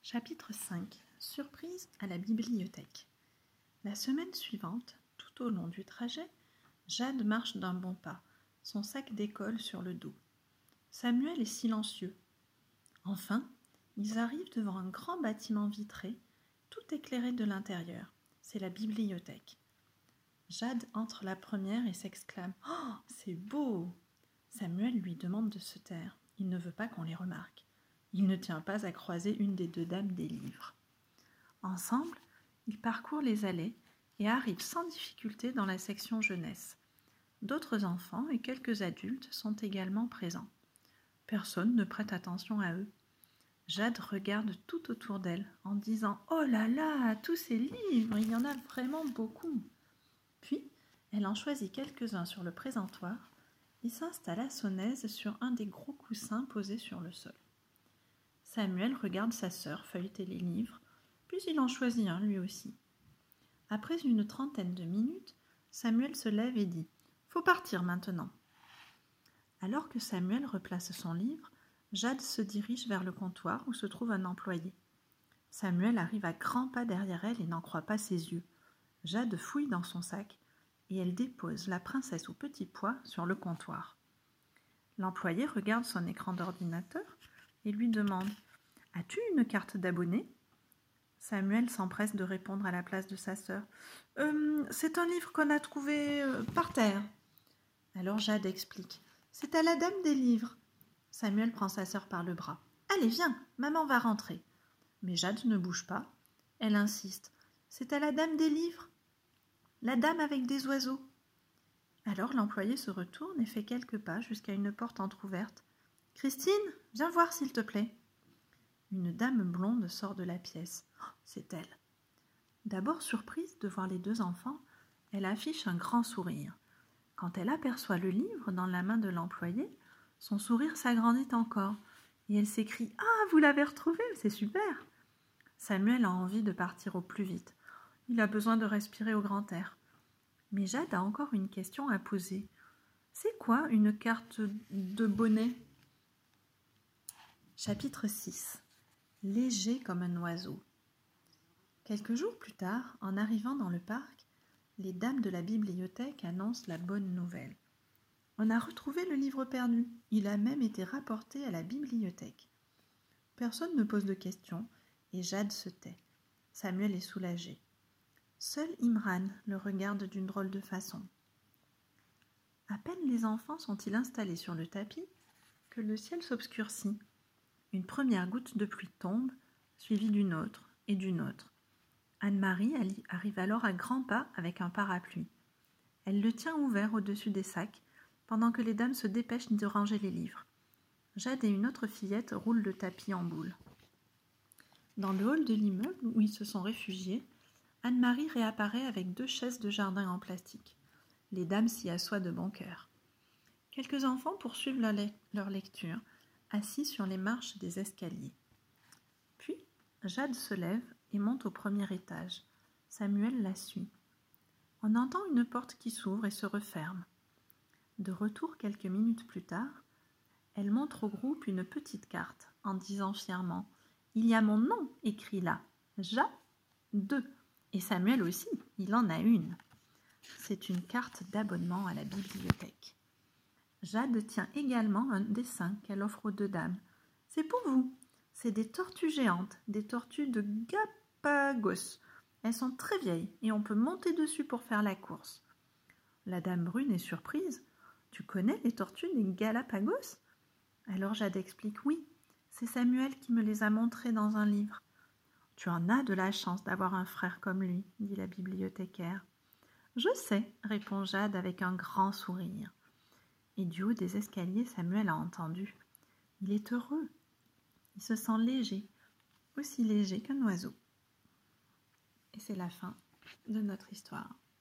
Chapitre 5. Surprise à la bibliothèque. La semaine suivante, tout au long du trajet, Jade marche d'un bon pas, son sac d'école sur le dos. Samuel est silencieux. Enfin, ils arrivent devant un grand bâtiment vitré, tout éclairé de l'intérieur. C'est la bibliothèque. Jade entre la première et s'exclame « Oh, c'est beau !» Samuel lui demande de se taire. Il ne veut pas qu'on les remarque. Il ne tient pas à croiser une des deux dames des livres. Ensemble, ils parcourent les allées et arrivent sans difficulté dans la section jeunesse. D'autres enfants et quelques adultes sont également présents. Personne ne prête attention à eux. Jade regarde tout autour d'elle en disant « Oh là là, tous ces livres, il y en a vraiment beaucoup !» Puis, elle en choisit quelques-uns sur le présentoir et s'installe à son aise sur un des gros coussins posés sur le sol. Samuel regarde sa sœur feuilleter les livres, puis il en choisit un lui aussi. Après une trentaine de minutes, Samuel se lève et dit « Faut partir maintenant !» Alors que Samuel replace son livre, Jade se dirige vers le comptoir où se trouve un employé. Samuel arrive à grands pas derrière elle et n'en croit pas ses yeux. Jade fouille dans son sac et elle dépose la princesse au petit pois sur le comptoir. L'employé regarde son écran d'ordinateur et lui demande « As-tu une carte d'abonné ?» Samuel s'empresse de répondre à la place de sa sœur. « C'est un livre qu'on a trouvé par terre. » Alors Jade explique. « C'est à la dame des livres. » Samuel prend sa sœur par le bras. « Allez, viens, maman va rentrer. » Mais Jade ne bouge pas. Elle insiste. « C'est à la dame des livres. La dame avec des oiseaux. » Alors l'employé se retourne et fait quelques pas jusqu'à une porte entr'ouverte. « Christine, viens voir s'il te plaît. » Une dame blonde sort de la pièce. Oh, c'est elle. D'abord surprise de voir les deux enfants, elle affiche un grand sourire. Quand elle aperçoit le livre dans la main de l'employé, son sourire s'agrandit encore et elle s'écrie « Ah, vous l'avez retrouvé, c'est super !» Samuel a envie de partir au plus vite. Il a besoin de respirer au grand air. Mais Jade a encore une question à poser. C'est quoi une carte de bonnet ? Chapitre 6. Léger comme un oiseau. Quelques jours plus tard, en arrivant dans le parc, les dames de la bibliothèque annoncent la bonne nouvelle. On a retrouvé le livre perdu. Il a même été rapporté à la bibliothèque. Personne ne pose de questions et Jade se tait. Samuel est soulagé. Seul Imran le regarde d'une drôle de façon. À peine les enfants sont-ils installés sur le tapis que le ciel s'obscurcit. Une première goutte de pluie tombe, suivie d'une autre et d'une autre. Anne-Marie arrive alors à grands pas avec un parapluie. Elle le tient ouvert au-dessus des sacs, pendant que les dames se dépêchent de ranger les livres. Jade et une autre fillette roulent le tapis en boule. Dans le hall de l'immeuble où ils se sont réfugiés, Anne-Marie réapparaît avec 2 chaises de jardin en plastique. Les dames s'y assoient de bon cœur. Quelques enfants poursuivent leur lecture, assis sur les marches des escaliers. Puis, Jade se lève et monte au premier étage. Samuel la suit. On entend une porte qui s'ouvre et se referme. De retour quelques minutes plus tard, elle montre au groupe une petite carte en disant fièrement « Il y a mon nom écrit là, Jade. Et Samuel aussi, il en a une. » C'est une carte d'abonnement à la bibliothèque. Jade tient également un dessin qu'elle offre aux 2 dames. « C'est pour vous. C'est des tortues géantes, des tortues de Galapagos. Elles sont très vieilles et on peut monter dessus pour faire la course. » La dame brune est surprise. « Tu connais les tortues des Galapagos ?» Alors Jade explique « Oui, c'est Samuel qui me les a montrées dans un livre. » « Tu en as de la chance d'avoir un frère comme lui, » dit la bibliothécaire. « Je sais, » répond Jade avec un grand sourire. Et du haut des escaliers, Samuel a entendu. Il est heureux. Il se sent léger, aussi léger qu'un oiseau. Et c'est la fin de notre histoire.